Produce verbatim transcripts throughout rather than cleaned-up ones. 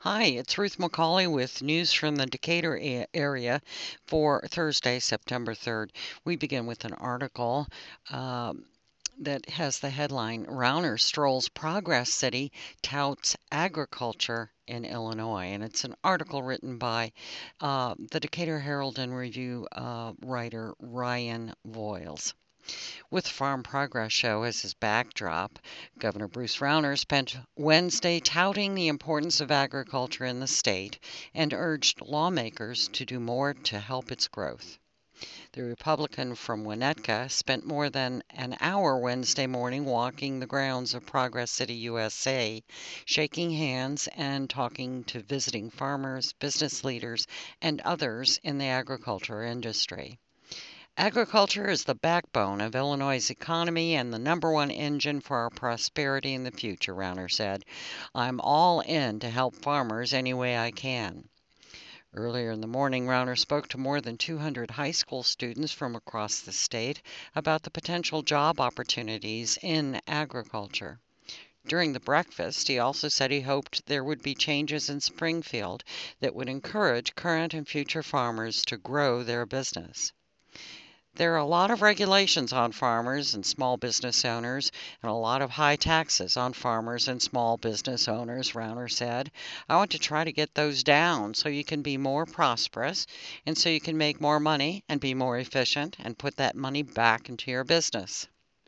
Hi, it's Ruth McCauley with news from the Decatur a- area for Thursday, September third. We begin with an article um, that has the headline Rauner Strolls Progress City Touts Agriculture in Illinois. And it's an article written by uh, the Decatur Herald and Review uh, writer Ryan Voiles. With Farm Progress Show as his backdrop, Governor Bruce Rauner spent Wednesday touting the importance of agriculture in the state and urged lawmakers to do more to help its growth. The Republican from Winnetka spent more than an hour Wednesday morning walking the grounds of Progress City, U S A, shaking hands and talking to visiting farmers, business leaders, and others in the agriculture industry. Agriculture is the backbone of Illinois' economy and the number one engine for our prosperity in the future, Rauner said. I'm all in to help farmers any way I can. Earlier in the morning, Rauner spoke to more than two hundred high school students from across the state about the potential job opportunities in agriculture. During the breakfast, he also said he hoped there would be changes in Springfield that would encourage current and future farmers to grow their business. There are a lot of regulations on farmers and small business owners, and a lot of high taxes on farmers and small business owners, Rauner said. I want to try to get those down so you can be more prosperous and so you can make more money and be more efficient and put that money back into your business.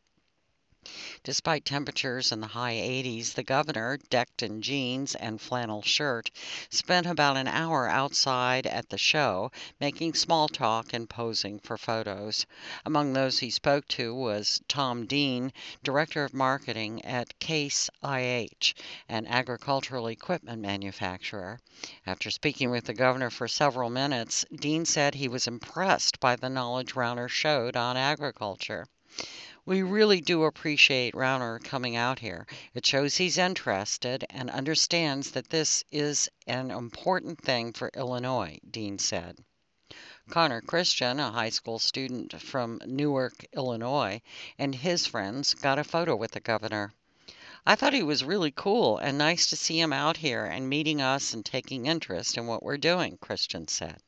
Despite temperatures in the high eighties, the governor, decked in jeans and flannel shirt, spent about an hour outside at the show, making small talk and posing for photos. Among those he spoke to was Tom Dean, director of marketing at Case I H, an agricultural equipment manufacturer. After speaking with the governor for several minutes, Dean said he was impressed by the knowledge Rauner showed on agriculture. We really do appreciate Rauner coming out here. It shows he's interested and understands that this is an important thing for Illinois, Dean said. Connor Christian, a high school student from Newark, Illinois, and his friends got a photo with the governor. I thought he was really cool and nice to see him out here and meeting us and taking interest in what we're doing, Christian said.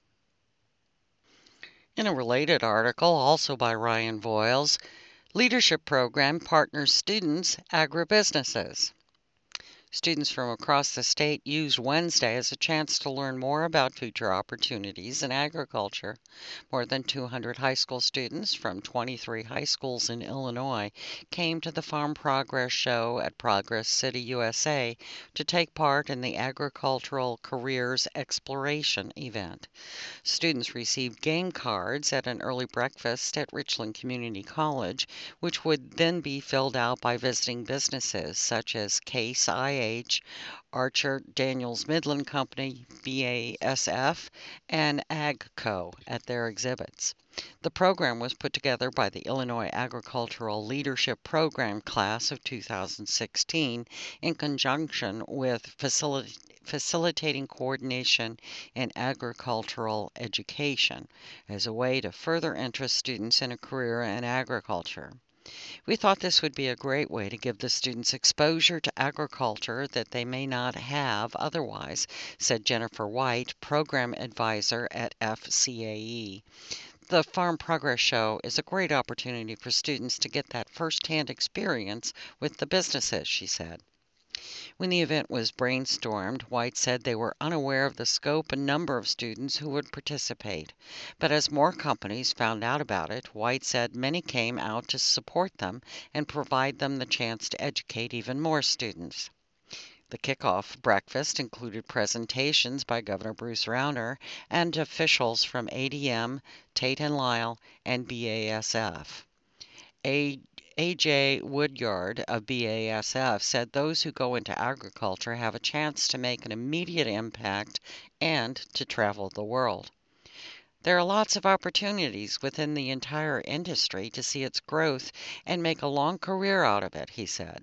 In a related article, also by Ryan Voiles, Leadership Program partners students, agribusinesses. Students from across the state used Wednesday as a chance to learn more about future opportunities in agriculture. More than two hundred high school students from twenty-three high schools in Illinois came to the Farm Progress Show at Progress City, U S A to take part in the Agricultural Careers Exploration event. Students received game cards at an early breakfast at Richland Community College, which would then be filled out by visiting businesses such as Case I H, Archer Daniels Midland Company, B A S F, and AgCo at their exhibits. The program was put together by the Illinois Agricultural Leadership Program class of two thousand sixteen in conjunction with facility facilitating coordination in agricultural education as a way to further interest students in a career in agriculture. We thought this would be a great way to give the students exposure to agriculture that they may not have otherwise, said Jennifer White, program advisor at F C A E. The Farm Progress Show is a great opportunity for students to get that first-hand experience with the businesses, she said. When the event was brainstormed, White said they were unaware of the scope and number of students who would participate. But as more companies found out about it, White said many came out to support them and provide them the chance to educate even more students. The kickoff breakfast included presentations by Governor Bruce Rauner and officials from A D M, Tate and Lyle, and B A S F. A A J Woodyard of B A S F said those who go into agriculture have a chance to make an immediate impact and to travel the world. There are lots of opportunities within the entire industry to see its growth and make a long career out of it, he said.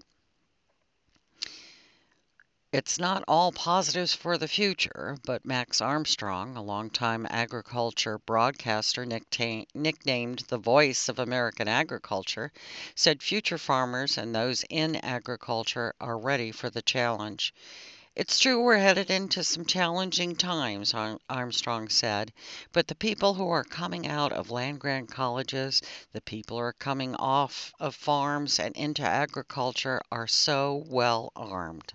It's not all positives for the future, but Max Armstrong, a longtime agriculture broadcaster nickta- nicknamed the voice of American agriculture, said future farmers and those in agriculture are ready for the challenge. It's true we're headed into some challenging times, Ar- Armstrong said, but the people who are coming out of land grant colleges, the people who are coming off of farms and into agriculture are so well armed.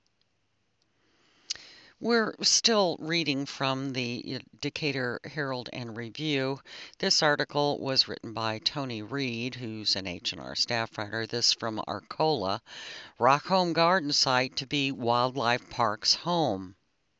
We're still reading from the Decatur Herald and Review. This article was written by Tony Reed, who's an H and R staff writer. This from Arcola, Rockholm Garden Site to be Wildlife Park's home.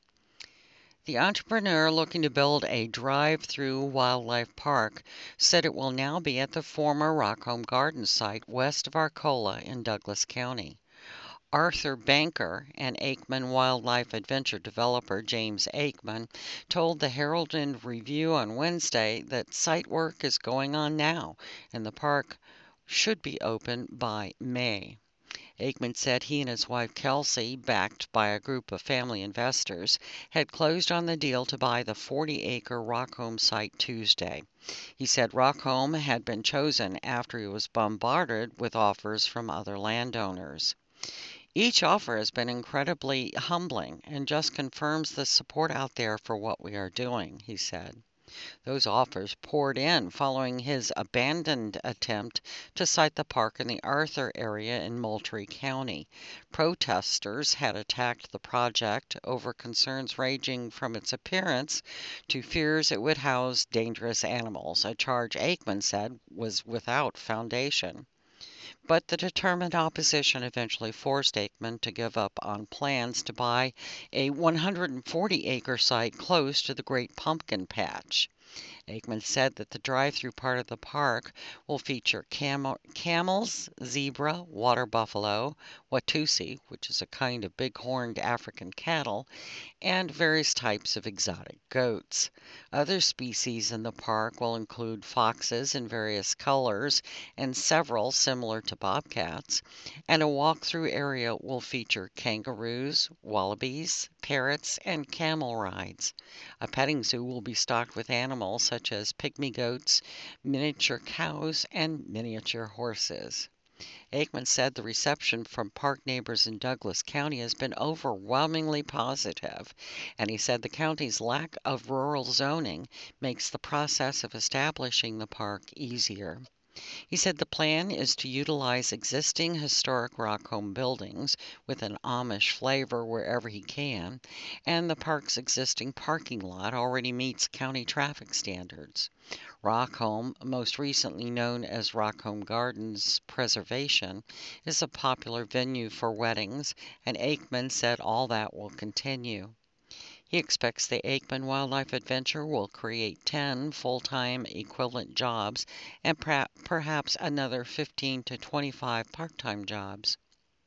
The entrepreneur looking to build a drive-through wildlife park said it will now be at the former Rockholm Garden Site west of Arcola in Douglas County. Arthur Banker and Aikman Wildlife Adventure developer James Aikman told the Herald and Review on Wednesday that site work is going on now and the park should be open by May. Aikman said he and his wife Kelsey, backed by a group of family investors, had closed on the deal to buy the forty-acre Rockholm site Tuesday. He said Rockholm had been chosen after he was bombarded with offers from other landowners. Each offer has been incredibly humbling and just confirms the support out there for what we are doing, he said. Those offers poured in following his abandoned attempt to site the park in the Arthur area in Moultrie County. Protesters had attacked the project over concerns ranging from its appearance to fears it would house dangerous animals, a charge Aikman said was without foundation. But the determined opposition eventually forced Aikman to give up on plans to buy a one hundred forty acre site close to the Great Pumpkin Patch. Aikman said that the drive-through part of the park will feature camel, camels, zebra, water buffalo, Watusi, which is a kind of big-horned African cattle, and various types of exotic goats. Other species in the park will include foxes in various colors and several similar to bobcats, and a walk-through area will feature kangaroos, wallabies, parrots, and camel rides. A petting zoo will be stocked with animals such as pygmy goats, miniature cows, and miniature horses. Aikman said the reception from park neighbors in Douglas County has been overwhelmingly positive, and he said the county's lack of rural zoning makes the process of establishing the park easier. He said the plan is to utilize existing historic Rockholm buildings with an Amish flavor wherever he can, and the park's existing parking lot already meets county traffic standards. Rockholm, most recently known as Rockholm Gardens Preservation, is a popular venue for weddings, and Aikman said all that will continue. He expects the Aikman Wildlife Adventure will create ten full-time equivalent jobs and perhaps another fifteen to twenty-five part-time jobs.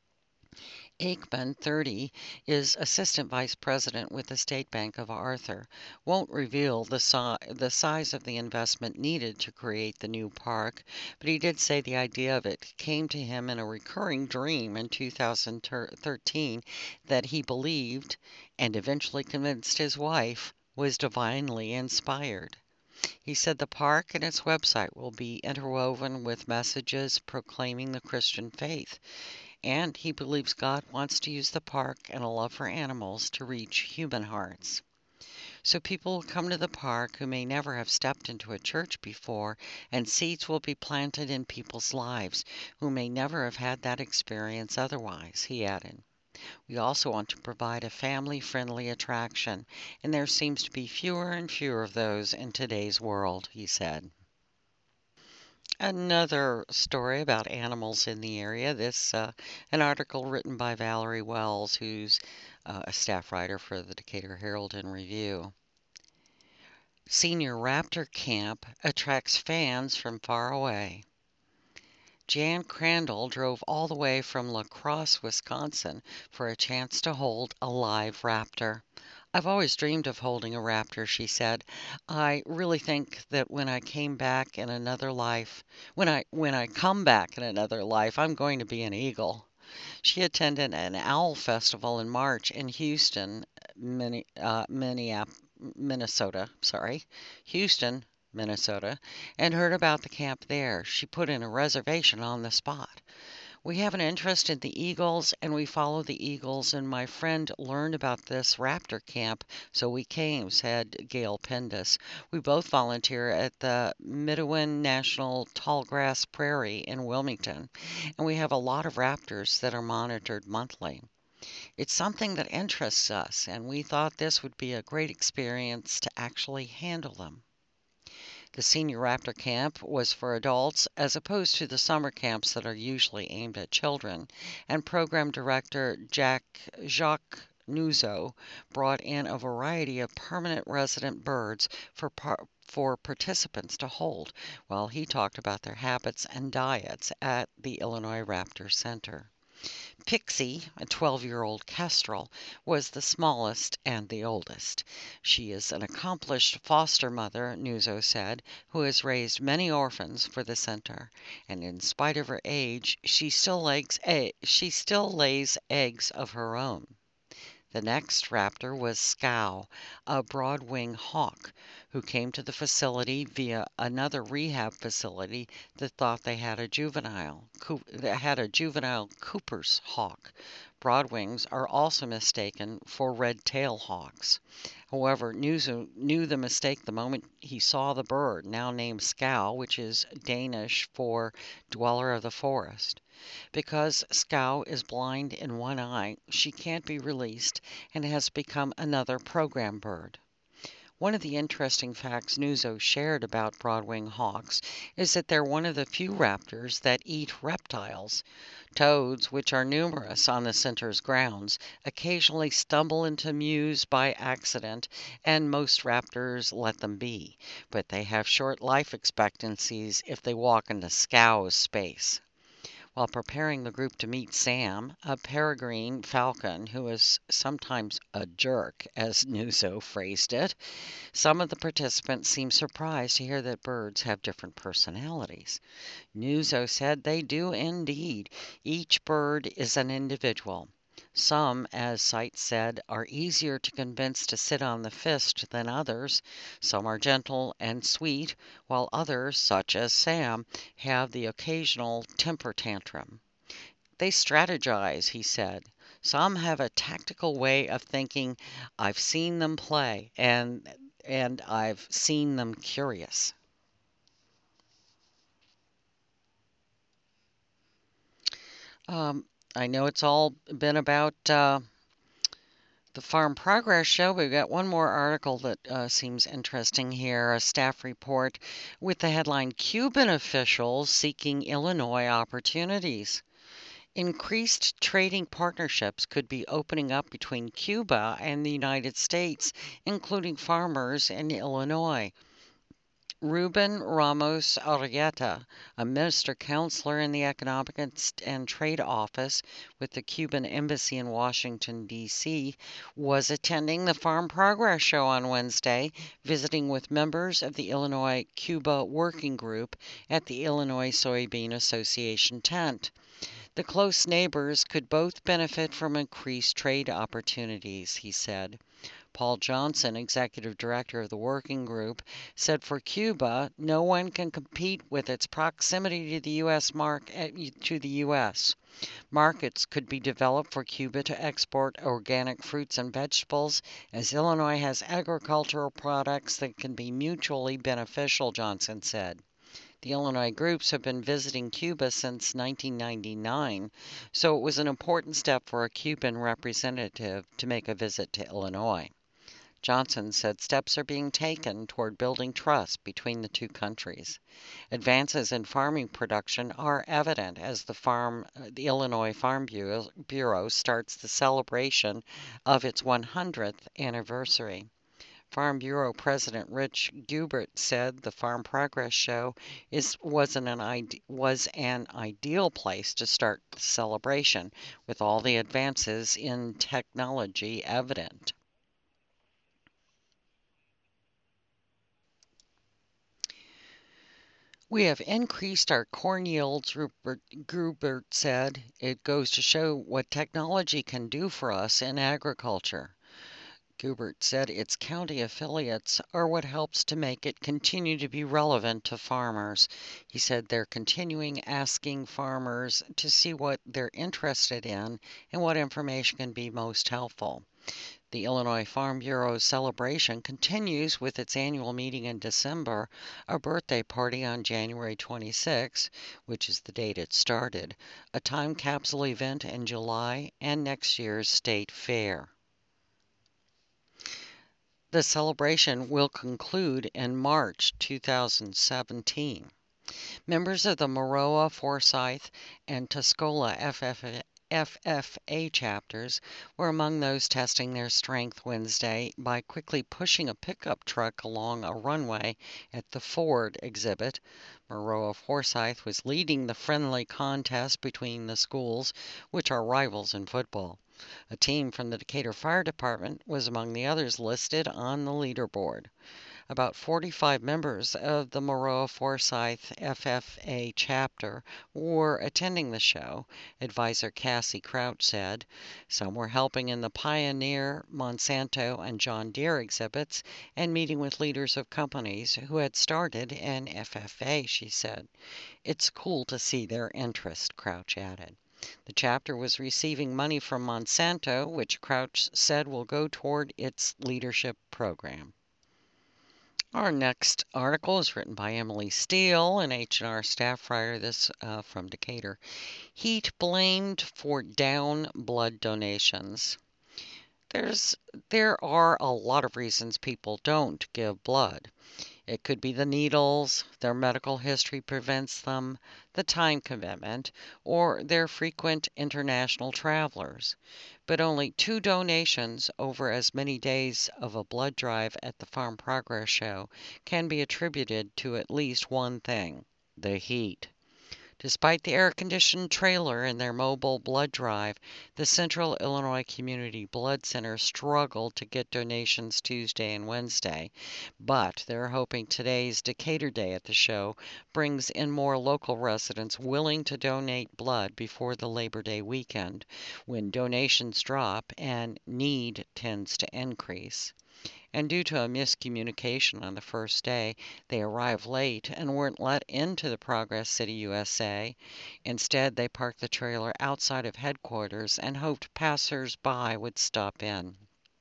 Aikman, thirty, is assistant vice president with the State Bank of Arthur. Won't reveal the, si- the size of the investment needed to create the new park, but he did say the idea of it came to him in a recurring dream in two thousand thirteen that he believed, and eventually convinced his wife, was divinely inspired. He said the park and its website will be interwoven with messages proclaiming the Christian faith. And he believes God wants to use the park and a love for animals to reach human hearts. So people will come to the park who may never have stepped into a church before, and seeds will be planted in people's lives who may never have had that experience otherwise, he added. We also want to provide a family-friendly attraction, and there seems to be fewer and fewer of those in today's world, he said. Another story about animals in the area. This, uh, an article written by Valerie Wells, who's uh, a staff writer for the Decatur Herald and Review. Senior Raptor Camp attracts fans from far away. Jan Crandall drove all the way from La Crosse, Wisconsin, for a chance to hold a live raptor. I've always dreamed of holding a raptor, she said. I really think that when I came back in another life, when I when I come back in another life, I'm going to be an eagle. She attended an owl festival in March in Houston, Minne- uh, Minneap- Minnesota, sorry, Houston, Minnesota, and heard about the camp there. She put in a reservation on the spot. We have an interest in the eagles and we follow the eagles, and my friend learned about this raptor camp, so we came, said Gail Pendus. We both volunteer at the Midwin National Tallgrass Prairie in Wilmington, and we have a lot of raptors that are monitored monthly. It's something that interests us, and we thought this would be a great experience to actually handle them. The Senior Raptor Camp was for adults as opposed to the summer camps that are usually aimed at children, and program director Jack Jacques Nuzzo brought in a variety of permanent resident birds for par- for participants to hold while he talked about their habits and diets at the Illinois Raptor Center. Pixie, a twelve-year-old kestrel, was the smallest and the oldest. She is an accomplished foster mother, Nuzzo said, who has raised many orphans for the center, and in spite of her age, she still lays, egg- she still lays eggs of her own. The next raptor was Scow, a broad-winged hawk, who came to the facility via another rehab facility that thought they had a juvenile coo- that had a juvenile Cooper's hawk. Broadwings are also mistaken for red-tail hawks. However, Newsom knew the mistake the moment he saw the bird, now named Scow, which is Danish for dweller of the forest. Because Scow is blind in one eye, she can't be released and has become another program bird. One of the interesting facts Nuzzo shared about broadwing hawks is that they're one of the few raptors that eat reptiles. Toads, which are numerous on the center's grounds, occasionally stumble into mews by accident, and most raptors let them be, but they have short life expectancies if they walk into Scow's space. While preparing the group to meet Sam, a peregrine falcon who is sometimes a jerk, as Nuzzo phrased it, some of the participants seemed surprised to hear that birds have different personalities. Nuzzo said they do indeed. Each bird is an individual. Some, as Seitz said, are easier to convince to sit on the fist than others. Some are gentle and sweet, while others, such as Sam, have the occasional temper tantrum. They strategize, he said. Some have a tactical way of thinking, I've seen them play, and and I've seen them curious. Um, I know it's all been about uh, the Farm Progress Show. We've got one more article that uh, seems interesting here, a staff report with the headline Cuban officials seeking Illinois opportunities. Increased trading partnerships could be opening up between Cuba and the United States, including farmers in Illinois. Ruben Ramos Arrieta, a minister counselor in the Economic and Trade Office with the Cuban Embassy in Washington, D C, was attending the Farm Progress Show on Wednesday, visiting with members of the Illinois Cuba Working Group at the Illinois Soybean Association tent. The close neighbors could both benefit from increased trade opportunities, he said. Paul Johnson, executive director of the working group, said for Cuba, no one can compete with its proximity to the U S market to the U S. Markets could be developed for Cuba to export organic fruits and vegetables, as Illinois has agricultural products that can be mutually beneficial, Johnson said. The Illinois groups have been visiting Cuba since nineteen ninety-nine, so it was an important step for a Cuban representative to make a visit to Illinois. Johnson said steps are being taken toward building trust between the two countries. Advances in farming production are evident as the farm, the Illinois Farm Bureau, Bureau starts the celebration of its one hundredth anniversary. Farm Bureau President Rich Gubert said the Farm Progress Show is was an, an ide- was an ideal place to start the celebration, with all the advances in technology evident. We have increased our corn yields, Rupert Grubert said. It goes to show what technology can do for us in agriculture. Gubert said its county affiliates are what helps to make it continue to be relevant to farmers. He said they're continuing asking farmers to see what they're interested in and what information can be most helpful. The Illinois Farm Bureau's celebration continues with its annual meeting in December, a birthday party on January twenty-sixth, which is the date it started, a time capsule event in July, and next year's state fair. The celebration will conclude in March two thousand seventeen. Members of the Maroa, Forsyth, and Tuscola F F A chapters were among those testing their strength Wednesday by quickly pushing a pickup truck along a runway at the Ford exhibit. Maroa Forsyth was leading the friendly contest between the schools, which are rivals in football. A team from the Decatur Fire Department was among the others listed on the leaderboard. About forty-five members of the Maroa Forsyth F F A chapter were attending the show, advisor Cassie Crouch said. Some were helping in the Pioneer, Monsanto, and John Deere exhibits and meeting with leaders of companies who had started an F F A, she said. It's cool to see their interest, Crouch added. The chapter was receiving money from Monsanto, which Crouch said will go toward its leadership program. Our next article is written by Emily Steele, an H and R staff writer, this uh, from Decatur. Heat blamed for down blood donations. There's, there are a lot of reasons people don't give blood. It could be the needles, their medical history prevents them, the time commitment, or their frequent international travelers. But only two donations over as many days of a blood drive at the Farm Progress Show can be attributed to at least one thing: the heat. Despite the air-conditioned trailer and their mobile blood drive, the Central Illinois Community Blood Center struggled to get donations Tuesday and Wednesday, but they're hoping today's Decatur Day at the show brings in more local residents willing to donate blood before the Labor Day weekend, when donations drop and need tends to increase. And due to a miscommunication on the first day, they arrived late and weren't let into the Progress City U S A. Instead, they parked the trailer outside of headquarters and hoped passers-by would stop in.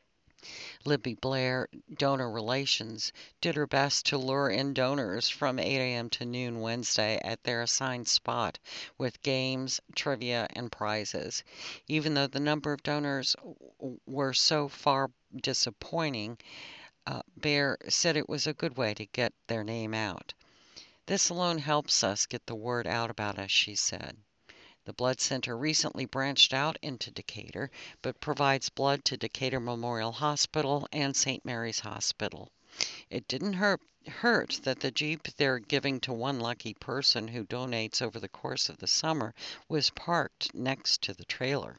Libby Blair, Donor Relations, did her best to lure in donors from eight a.m. to noon Wednesday at their assigned spot with games, trivia, and prizes. Even though the number of donors were so far disappointing, uh, Bear said it was a good way to get their name out. This alone helps us get the word out about us, she said. The Blood Center recently branched out into Decatur, but provides blood to Decatur Memorial Hospital and Saint Mary's Hospital. It didn't hurt, hurt that the Jeep they're giving to one lucky person who donates over the course of the summer was parked next to the trailer.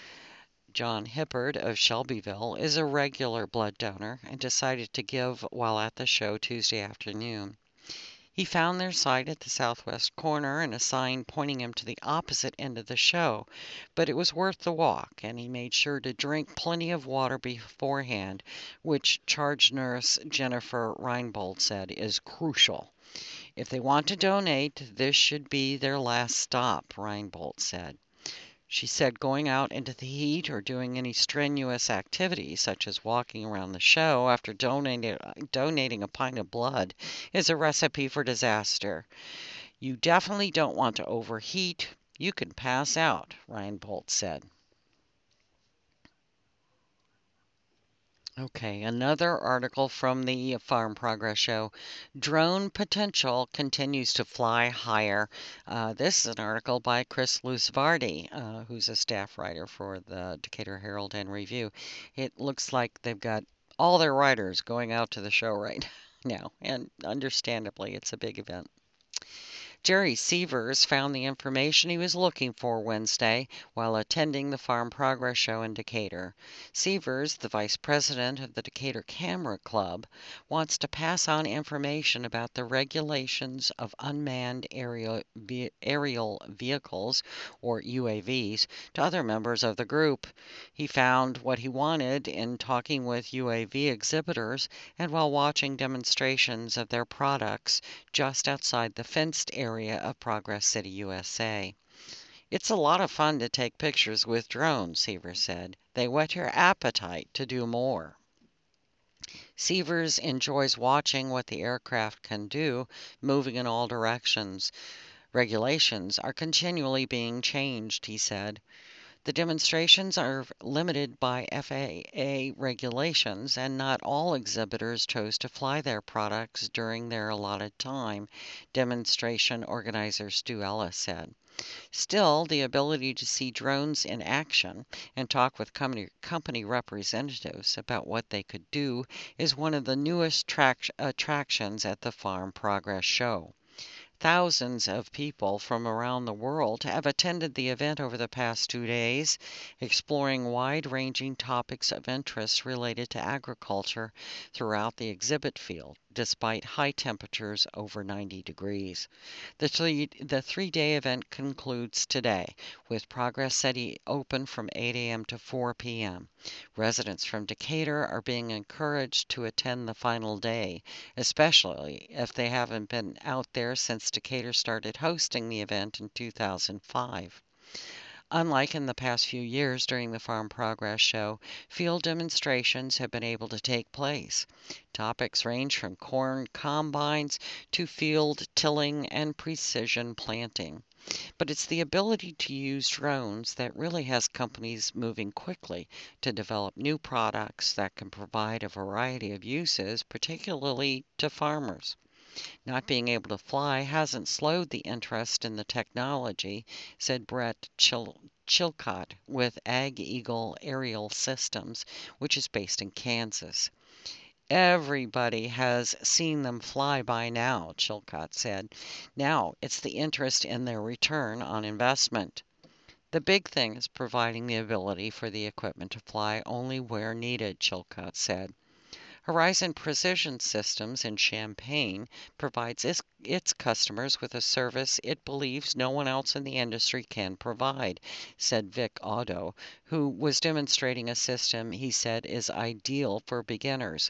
John Hippard of Shelbyville is a regular blood donor and decided to give while at the show Tuesday afternoon. He found their site at the southwest corner and a sign pointing him to the opposite end of the show, but it was worth the walk, and he made sure to drink plenty of water beforehand, which charge nurse Jennifer Reinbold said is crucial. If they want to donate, this should be their last stop, Reinbold said. She said going out into the heat or doing any strenuous activity, such as walking around the show after donating, donating a pint of blood, is a recipe for disaster. You definitely don't want to overheat. You can pass out, Reinbold said. Okay, another article from the Farm Progress Show. Drone potential continues to fly higher. Uh, this is an article by Chris Lusvardi, uh, who's a staff writer for the Decatur Herald and Review. It looks like they've got all their writers going out to the show right now, and understandably, it's a big event. Jerry Sievers found the information he was looking for Wednesday while attending the Farm Progress Show in Decatur. Sievers, the vice president of the Decatur Camera Club, wants to pass on information about the regulations of unmanned aerial, ve- aerial vehicles, or U A Vs, to other members of the group. He found what he wanted in talking with U A V exhibitors and while watching demonstrations of their products just outside the fenced area of Progress City, U S A. It's a lot of fun to take pictures with drones, Sievers said. They whet your appetite to do more. Sievers enjoys watching what the aircraft can do, moving in all directions. Regulations are continually being changed, he said. The demonstrations are limited by F A A regulations, and not all exhibitors chose to fly their products during their allotted time, demonstration organizer Stu Ellis said. Still, the ability to see drones in action and talk with company, company representatives about what they could do is one of the newest trac- attractions at the Farm Progress Show. Thousands of people from around the world have attended the event over the past two days, exploring wide-ranging topics of interest related to agriculture throughout the exhibit field, despite high temperatures over ninety degrees. The, three, the three-day event concludes today, with Progress City open from eight a m to four p m Residents from Decatur are being encouraged to attend the final day, especially if they haven't been out there since Decatur started hosting the event in two thousand five. Unlike in the past few years during the Farm Progress Show, field demonstrations have been able to take place. Topics range from corn combines to field tilling and precision planting. But it's the ability to use drones that really has companies moving quickly to develop new products that can provide a variety of uses, particularly to farmers. Not being able to fly hasn't slowed the interest in the technology, said Brett Chil- Chilcott with Ag Eagle Aerial Systems, which is based in Kansas. Everybody has seen them fly by now, Chilcott said. Now it's the interest in their return on investment. The big thing is providing the ability for the equipment to fly only where needed, Chilcott said. Horizon Precision Systems in Champaign provides its, its customers with a service it believes no one else in the industry can provide, said Vic Otto, who was demonstrating a system he said is ideal for beginners.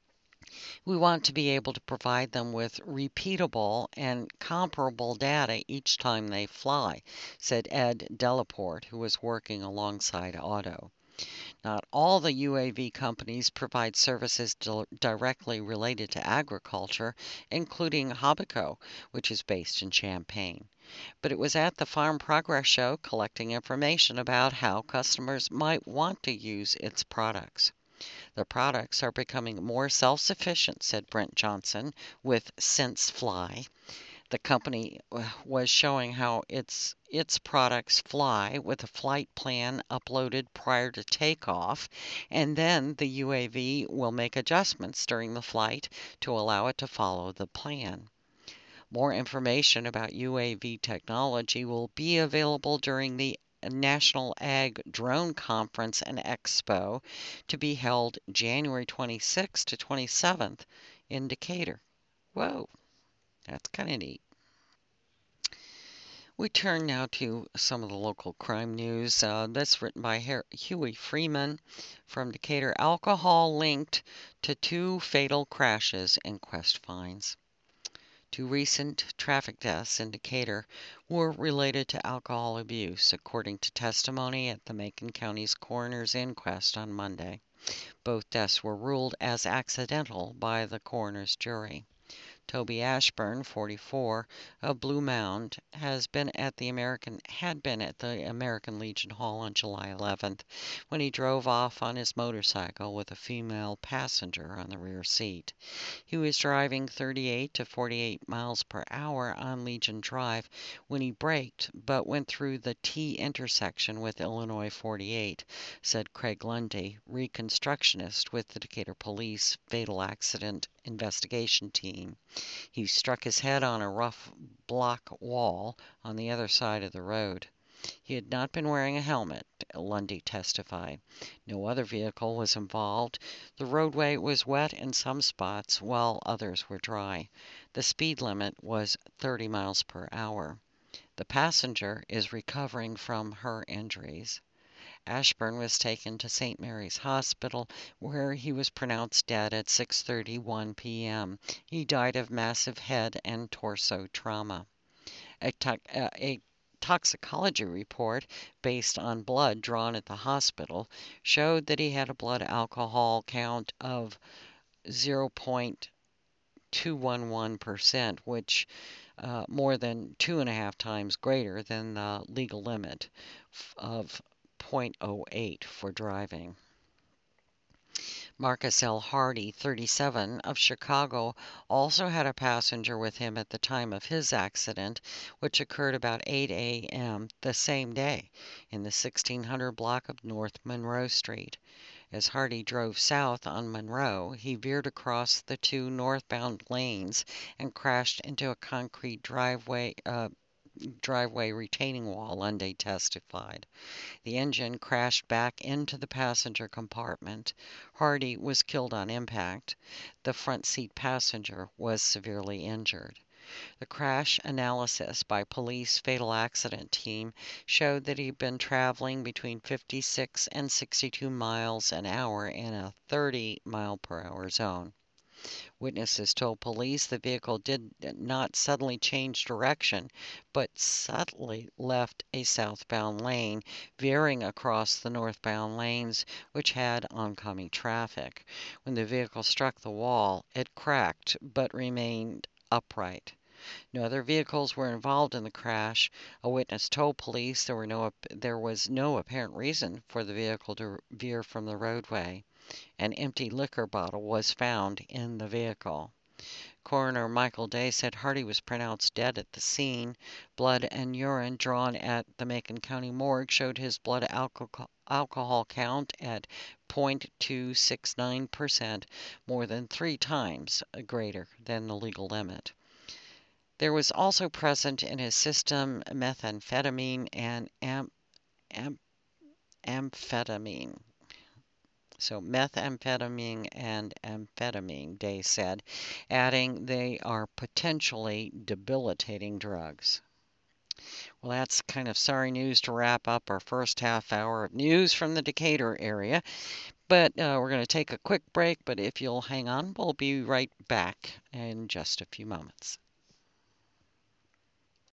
We want to be able to provide them with repeatable and comparable data each time they fly, said Ed Delaporte, who was working alongside Otto. Not all the U A V companies provide services di- directly related to agriculture, including Hobbico, which is based in Champaign. But it was at the Farm Progress Show collecting information about how customers might want to use its products. The products are becoming more self-sufficient, said Brent Johnson with SenseFly. The company was showing how its its products fly with a flight plan uploaded prior to takeoff, and then the U A V will make adjustments during the flight to allow it to follow the plan. More information about U A V technology will be available during the National Ag Drone Conference and Expo to be held January twenty-sixth to twenty-seventh in Decatur. Whoa, that's kind of neat. We turn now to some of the local crime news. Uh, that's written by Her- Huey Freeman from Decatur. Alcohol linked to two fatal crashes and Quest finds. Two recent traffic deaths in Decatur were related to alcohol abuse, according to testimony at the Macon County's coroner's inquest on Monday. Both deaths were ruled as accidental by the coroner's jury. Toby Ashburn, forty-four, of Blue Mound, has been at the American had been at the American Legion Hall on July eleventh when he drove off on his motorcycle with a female passenger on the rear seat. He was driving thirty-eight to forty-eight miles per hour on Legion Drive when he braked but went through the T intersection with Illinois forty-eight, said Craig Lundy, reconstructionist with the Decatur Police Fatal Accident Investigation Team. He struck his head on a rough block wall on the other side of the road. He had not been wearing a helmet, Lundy testified. No other vehicle was involved. The roadway was wet in some spots while others were dry. The speed limit was thirty miles per hour. The passenger is recovering from her injuries. Ashburn was taken to Saint Mary's Hospital, where he was pronounced dead at six thirty-one p m He died of massive head and torso trauma. A, to- uh, a toxicology report based on blood drawn at the hospital showed that he had a blood alcohol count of zero point two one one percent, which uh, more than two and a half times greater than the legal limit of zero point zero eight for driving. Marcus L. Hardy, thirty-seven, of Chicago, also had a passenger with him at the time of his accident, which occurred about eight a m the same day in the sixteen hundred block of North Monroe Street. As Hardy drove south on Monroe, he veered across the two northbound lanes and crashed into a concrete driveway uh, driveway retaining wall, Lundy testified. The engine crashed back into the passenger compartment. Hardy was killed on impact. The front seat passenger was severely injured. The crash analysis by police fatal accident team showed that he'd been traveling between fifty-six and sixty-two miles an hour in a thirty mile per hour zone. Witnesses told police the vehicle did not suddenly change direction, but subtly left a southbound lane, veering across the northbound lanes, which had oncoming traffic. When the vehicle struck the wall, it cracked but remained upright. No other vehicles were involved in the crash. A witness told police there were no there was no apparent reason for the vehicle to veer from the roadway. An empty liquor bottle was found in the vehicle. Coroner Michael Day said Hardy was pronounced dead at the scene. Blood and urine drawn at the Macon County morgue showed his blood alcohol, alcohol count at zero point two six nine percent, more than three times greater than the legal limit. There was also present in his system methamphetamine and am, am, amphetamine. So methamphetamine and amphetamine, Day said, adding they are potentially debilitating drugs. Well, that's kind of sorry news to wrap up our first half hour of news from the Decatur area. But uh, we're going to take a quick break, but if you'll hang on, we'll be right back in just a few moments.